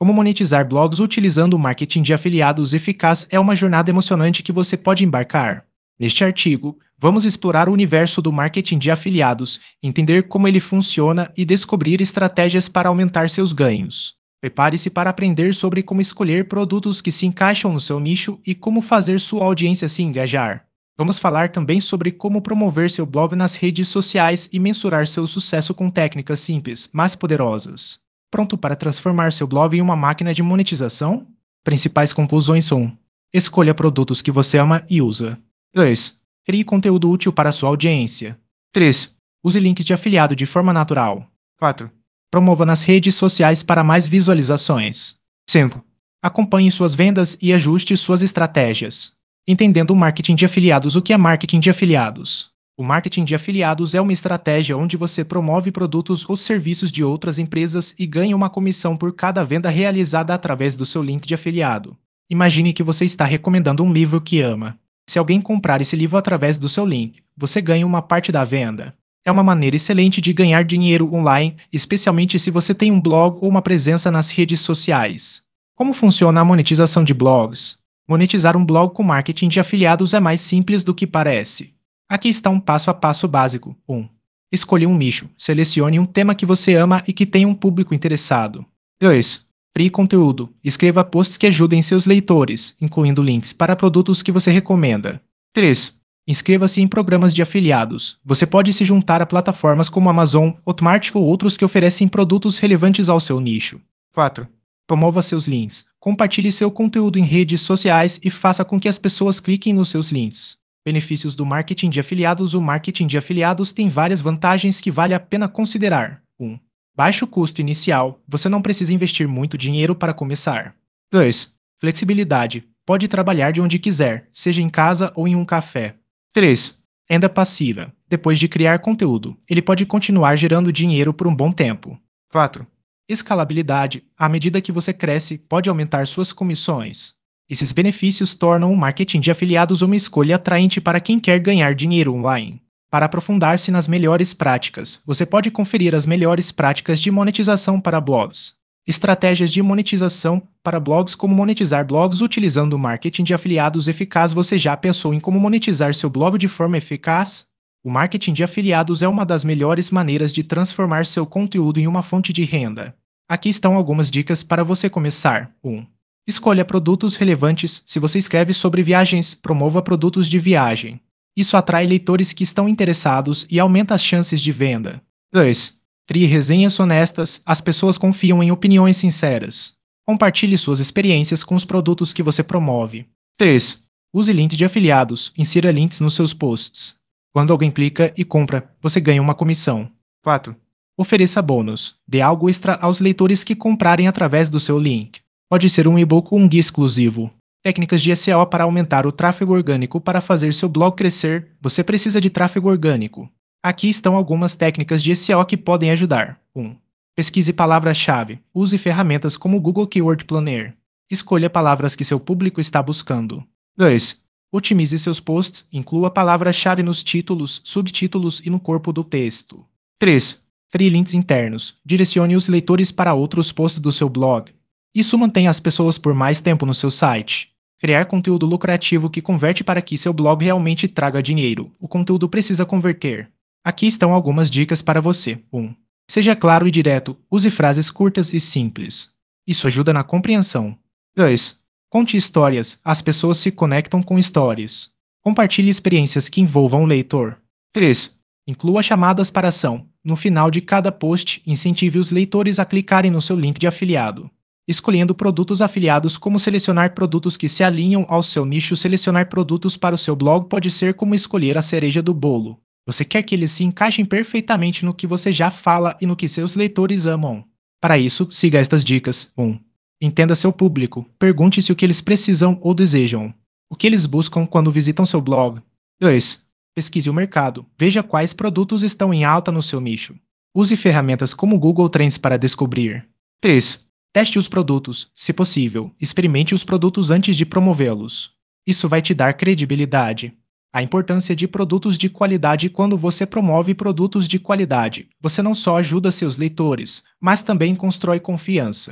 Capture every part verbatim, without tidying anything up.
Como monetizar blogs utilizando o marketing de afiliados eficaz é uma jornada emocionante que você pode embarcar. Neste artigo, vamos explorar o universo do marketing de afiliados, entender como ele funciona e descobrir estratégias para aumentar seus ganhos. Prepare-se para aprender sobre como escolher produtos que se encaixam no seu nicho e como fazer sua audiência se engajar. Vamos falar também sobre como promover seu blog nas redes sociais e mensurar seu sucesso com técnicas simples, mas poderosas. Pronto para transformar seu blog em uma máquina de monetização? Principais conclusões são: escolha produtos que você ama e usa. dois. Crie conteúdo útil para sua audiência. três. Use links de afiliado de forma natural. quatro. Promova nas redes sociais para mais visualizações. cinco. Acompanhe suas vendas e ajuste suas estratégias. Entendendo o marketing de afiliados. O que é marketing de afiliados? O marketing de afiliados é uma estratégia onde você promove produtos ou serviços de outras empresas e ganha uma comissão por cada venda realizada através do seu link de afiliado. Imagine que você está recomendando um livro que ama. Se alguém comprar esse livro através do seu link, você ganha uma parte da venda. É uma maneira excelente de ganhar dinheiro online, especialmente se você tem um blog ou uma presença nas redes sociais. Como funciona a monetização de blogs? Monetizar um blog com marketing de afiliados é mais simples do que parece. Aqui está um passo a passo básico. um. Escolha um nicho. Selecione um tema que você ama e que tenha um público interessado. dois. Crie conteúdo. Escreva posts que ajudem seus leitores, incluindo links para produtos que você recomenda. três. Inscreva-se em programas de afiliados. Você pode se juntar a plataformas como Amazon, Hotmart ou outros que oferecem produtos relevantes ao seu nicho. quatro. Promova seus links. Compartilhe seu conteúdo em redes sociais e faça com que as pessoas cliquem nos seus links. Benefícios do marketing de afiliados. O marketing de afiliados tem várias vantagens que vale a pena considerar. um. Baixo custo inicial. Você não precisa investir muito dinheiro para começar. dois. Flexibilidade. Pode trabalhar de onde quiser, seja em casa ou em um café. três. Renda passiva. Depois de criar conteúdo, ele pode continuar gerando dinheiro por um bom tempo. quatro. Escalabilidade. À medida que você cresce, pode aumentar suas comissões. Esses benefícios tornam o marketing de afiliados uma escolha atraente para quem quer ganhar dinheiro online. Para aprofundar-se nas melhores práticas, você pode conferir as melhores práticas de monetização para blogs. Estratégias de monetização para blogs. Como monetizar blogs utilizando o marketing de afiliados eficaz. Você já pensou em como monetizar seu blog de forma eficaz? O marketing de afiliados é uma das melhores maneiras de transformar seu conteúdo em uma fonte de renda. Aqui estão algumas dicas para você começar. um. Escolha produtos relevantes. Se você escreve sobre viagens, promova produtos de viagem. Isso atrai leitores que estão interessados e aumenta as chances de venda. dois. Crie resenhas honestas. As pessoas confiam em opiniões sinceras. Compartilhe suas experiências com os produtos que você promove. três. Use links de afiliados. Insira links nos seus posts. Quando alguém clica e compra, você ganha uma comissão. quatro. Ofereça bônus. Dê algo extra aos leitores que comprarem através do seu link. Pode ser um e-book ou um guia exclusivo. Técnicas de S E O para aumentar o tráfego orgânico. Para fazer seu blog crescer, você precisa de tráfego orgânico. Aqui estão algumas técnicas de S E O que podem ajudar. um. Pesquise palavras-chave. Use ferramentas como o Google Keyword Planner. Escolha palavras que seu público está buscando. dois. Otimize seus posts. Inclua palavras-chave nos títulos, subtítulos e no corpo do texto. três. Crie links internos. Direcione os leitores para outros posts do seu blog. Isso mantém as pessoas por mais tempo no seu site. Criar conteúdo lucrativo que converte. Para que seu blog realmente traga dinheiro, o conteúdo precisa converter. Aqui estão algumas dicas para você. um. Seja claro e direto. Use frases curtas e simples. Isso ajuda na compreensão. dois. Conte histórias. As pessoas se conectam com histórias. Compartilhe experiências que envolvam o leitor. três. Inclua chamadas para ação. No final de cada post, incentive os leitores a clicarem no seu link de afiliado. Escolhendo produtos afiliados. Como selecionar produtos que se alinham ao seu nicho. Selecionar produtos para o seu blog pode ser como escolher a cereja do bolo. Você quer que eles se encaixem perfeitamente no que você já fala e no que seus leitores amam. Para isso, siga estas dicas. um. Entenda seu público. Pergunte-se o que eles precisam ou desejam. O que eles buscam quando visitam seu blog. dois. Pesquise o mercado. Veja quais produtos estão em alta no seu nicho. Use ferramentas como o Google Trends para descobrir. três. Teste os produtos. Se possível, experimente os produtos antes de promovê-los. Isso vai te dar credibilidade. A importância de produtos de qualidade. Quando você promove produtos de qualidade, você não só ajuda seus leitores, mas também constrói confiança.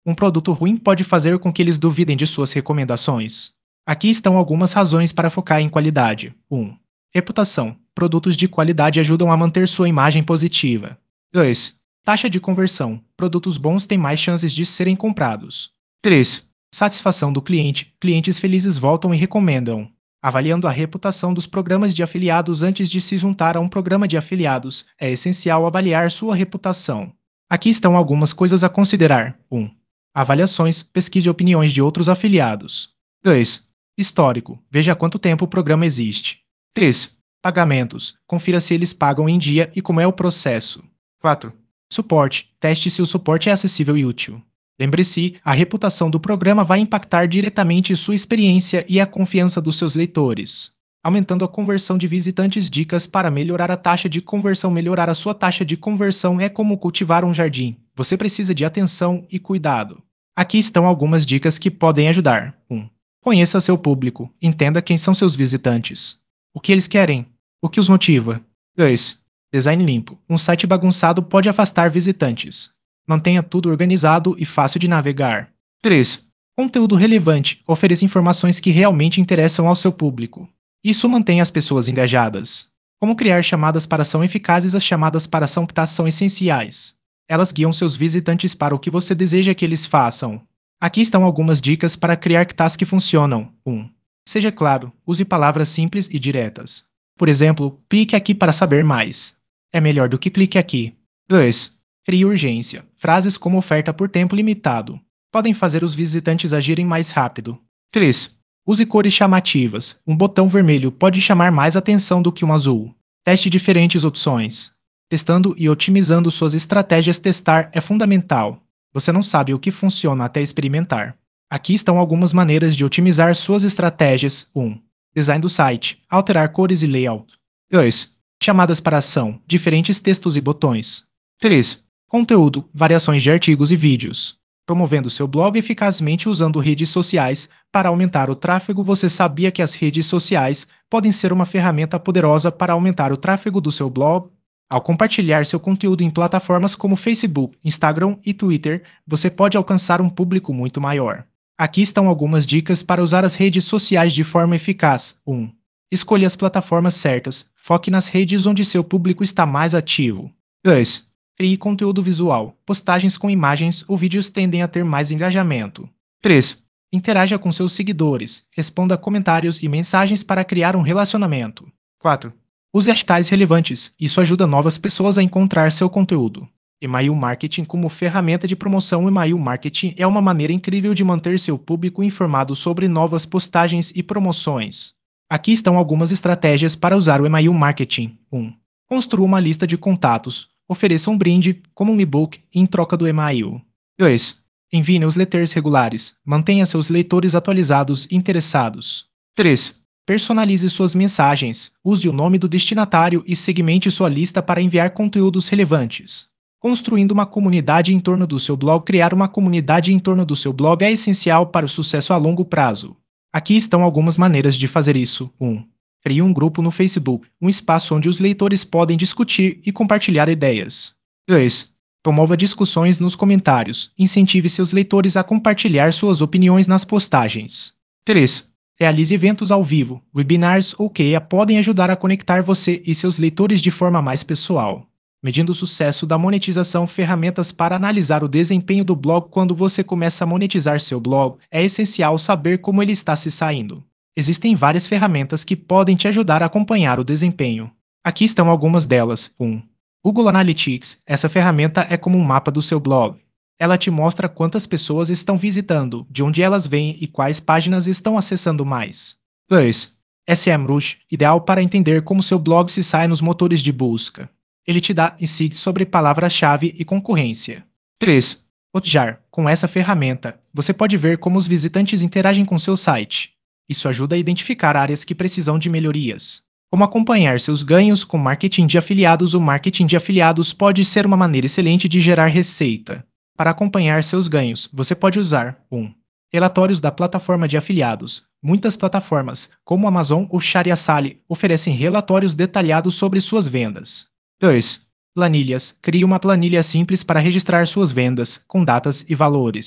Um produto ruim pode fazer com que eles duvidem de suas recomendações. Aqui estão algumas razões para focar em qualidade. um. Reputação. Produtos de qualidade ajudam a manter sua imagem positiva. dois. Taxa de conversão. Produtos bons têm mais chances de serem comprados. três. Satisfação do cliente. Clientes felizes voltam e recomendam. Avaliando a reputação dos programas de afiliados antes de se juntar a um programa de afiliados, é essencial avaliar sua reputação. Aqui estão algumas coisas a considerar. um. Avaliações. Pesquise opiniões de outros afiliados. dois. Histórico. Veja há quanto tempo o programa existe. três. Pagamentos. Confira se eles pagam em dia e como é o processo. quatro. Suporte. Teste se o suporte é acessível e útil. Lembre-se, a reputação do programa vai impactar diretamente sua experiência e a confiança dos seus leitores. Aumentando a conversão de visitantes. Dicas para melhorar a taxa de conversão. Melhorar a sua taxa de conversão é como cultivar um jardim. Você precisa de atenção e cuidado. Aqui estão algumas dicas que podem ajudar. um. Conheça seu público. Entenda quem são seus visitantes. O que eles querem? O que os motiva? dois. Design limpo. Um site bagunçado pode afastar visitantes. Mantenha tudo organizado e fácil de navegar. três. Conteúdo relevante. Ofereça informações que realmente interessam ao seu público. Isso mantém as pessoas engajadas. Como criar chamadas para ação eficazes? As chamadas para ação são essenciais. Elas guiam seus visitantes para o que você deseja que eles façam. Aqui estão algumas dicas para criar tasks que funcionam. um. Seja claro, use palavras simples e diretas. Por exemplo, clique aqui para saber mais. É melhor do que clique aqui. dois. Crie urgência. Frases como oferta por tempo limitado podem fazer os visitantes agirem mais rápido. três. Use cores chamativas. Um botão vermelho pode chamar mais atenção do que um azul. Teste diferentes opções. Testando e otimizando suas estratégias. Testar é fundamental. Você não sabe o que funciona até experimentar. Aqui estão algumas maneiras de otimizar suas estratégias. um. Design do site. Alterar cores e layout. dois. Chamadas para ação. Diferentes textos e botões. três. Conteúdo. Variações de artigos e vídeos. Promovendo seu blog eficazmente usando redes sociais para aumentar o tráfego. Você sabia que as redes sociais podem ser uma ferramenta poderosa para aumentar o tráfego do seu blog? Ao compartilhar seu conteúdo em plataformas como Facebook, Instagram e Twitter, você pode alcançar um público muito maior. Aqui estão algumas dicas para usar as redes sociais de forma eficaz. um. Escolha as plataformas certas. Foque nas redes onde seu público está mais ativo. dois. Crie conteúdo visual. Postagens com imagens ou vídeos tendem a ter mais engajamento. três. Interaja com seus seguidores. Responda a comentários e mensagens para criar um relacionamento. quatro. Use hashtags relevantes. Isso ajuda novas pessoas a encontrar seu conteúdo. E-mail marketing como ferramenta de promoção. E-mail marketing é uma maneira incrível de manter seu público informado sobre novas postagens e promoções. Aqui estão algumas estratégias para usar o e-mail marketing. um. Construa uma lista de contatos. Ofereça um brinde, como um e-book, em troca do e-mail. dois. Envie newsletters regulares. Mantenha seus leitores atualizados e interessados. três. Personalize suas mensagens. Use o nome do destinatário e segmente sua lista para enviar conteúdos relevantes. Construindo uma comunidade em torno do seu blog. Criar uma comunidade em torno do seu blog é essencial para o sucesso a longo prazo. Aqui estão algumas maneiras de fazer isso. um. Crie um grupo no Facebook, um espaço onde os leitores podem discutir e compartilhar ideias. dois. Promova discussões nos comentários. Incentive seus leitores a compartilhar suas opiniões nas postagens. três. Realize eventos ao vivo. Webinars ou Q A podem ajudar a conectar você e seus leitores de forma mais pessoal. Medindo o sucesso da monetização. Ferramentas para analisar o desempenho do blog. Quando você começa a monetizar seu blog, é essencial saber como ele está se saindo. Existem várias ferramentas que podem te ajudar a acompanhar o desempenho. Aqui estão algumas delas. um. Google Analytics. Essa ferramenta é como um mapa do seu blog. Ela te mostra quantas pessoas estão visitando, de onde elas vêm e quais páginas estão acessando mais. dois. SEMrush. Ideal para entender como seu blog se sai nos motores de busca. Ele te dá insights sobre palavra-chave e concorrência. três. Hotjar. Com essa ferramenta, você pode ver como os visitantes interagem com seu site. Isso ajuda a identificar áreas que precisam de melhorias. Como acompanhar seus ganhos com marketing de afiliados. O marketing de afiliados pode ser uma maneira excelente de gerar receita. Para acompanhar seus ganhos, você pode usar um. Relatórios da plataforma de afiliados. Muitas plataformas, como Amazon ou Shariasali, oferecem relatórios detalhados sobre suas vendas. dois. Planilhas. Crie uma planilha simples para registrar suas vendas, com datas e valores.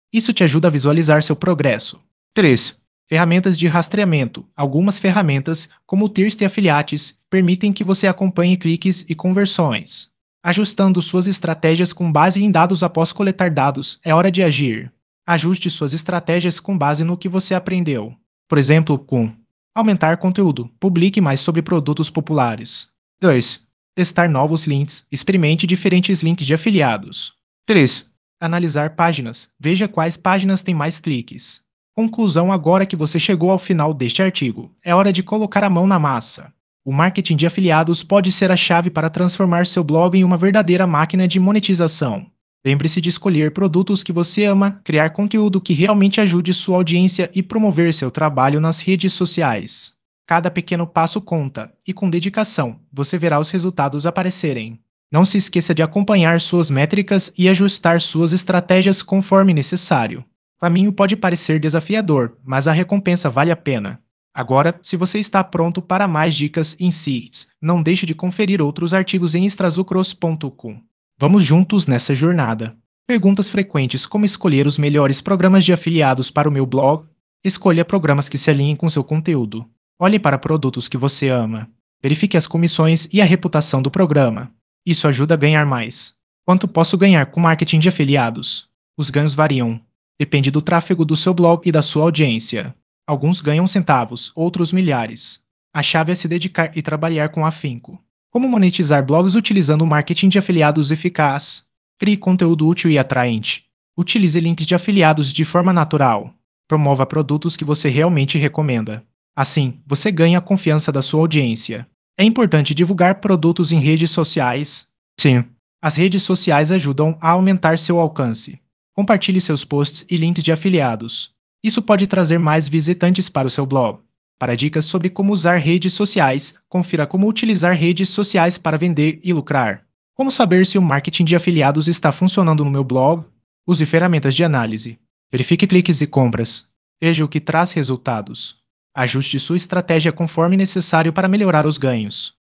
Isso te ajuda a visualizar seu progresso. três. Ferramentas de rastreamento. Algumas ferramentas, como o Tirst e Affiliates, permitem que você acompanhe cliques e conversões. Ajustando suas estratégias com base em dados após coletar dados, é hora de agir. Ajuste suas estratégias com base no que você aprendeu. Por exemplo, com aumentar conteúdo, publique mais sobre produtos populares. dois. Testar novos links, experimente diferentes links de afiliados. três. Analisar páginas, veja quais páginas têm mais cliques. Conclusão: agora que você chegou ao final deste artigo, é hora de colocar a mão na massa. O marketing de afiliados pode ser a chave para transformar seu blog em uma verdadeira máquina de monetização. Lembre-se de escolher produtos que você ama, criar conteúdo que realmente ajude sua audiência e promover seu trabalho nas redes sociais. Cada pequeno passo conta, e com dedicação, você verá os resultados aparecerem. Não se esqueça de acompanhar suas métricas e ajustar suas estratégias conforme necessário. O caminho pode parecer desafiador, mas a recompensa vale a pena. Agora, se você está pronto para mais dicas e insights, não deixe de conferir outros artigos em extrazucros ponto com. Vamos juntos nessa jornada. Perguntas frequentes: como escolher os melhores programas de afiliados para o meu blog? Escolha programas que se alinhem com seu conteúdo. Olhe para produtos que você ama. Verifique as comissões e a reputação do programa. Isso ajuda a ganhar mais. Quanto posso ganhar com marketing de afiliados? Os ganhos variam. Depende do tráfego do seu blog e da sua audiência. Alguns ganham centavos, outros milhares. A chave é se dedicar e trabalhar com afinco. Como monetizar blogs utilizando o marketing de afiliados eficaz? Crie conteúdo útil e atraente. Utilize links de afiliados de forma natural. Promova produtos que você realmente recomenda. Assim, você ganha a confiança da sua audiência. É importante divulgar produtos em redes sociais? Sim. As redes sociais ajudam a aumentar seu alcance. Compartilhe seus posts e links de afiliados. Isso pode trazer mais visitantes para o seu blog. Para dicas sobre como usar redes sociais, confira como utilizar redes sociais para vender e lucrar. Como saber se o marketing de afiliados está funcionando no meu blog? Use ferramentas de análise. Verifique cliques e compras. Veja o que traz resultados. Ajuste sua estratégia conforme necessário para melhorar os ganhos.